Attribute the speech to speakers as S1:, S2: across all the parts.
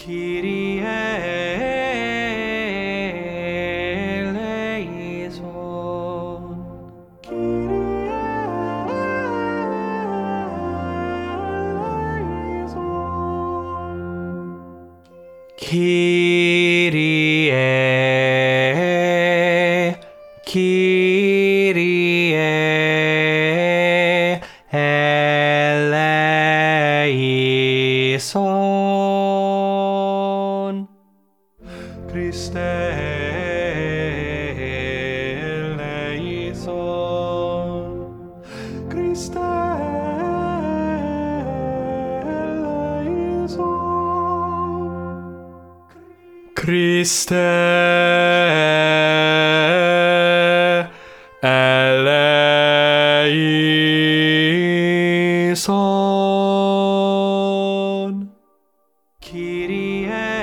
S1: Kyrie eleison. Kyrie eleison. Kyrie, Kyrie eleison. Christe eleison. Christe eleison. Christe eleison. Kyrie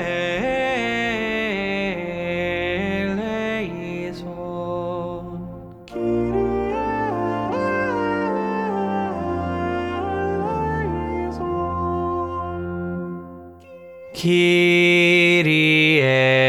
S1: eleison. Kyrie eleison. Kyrie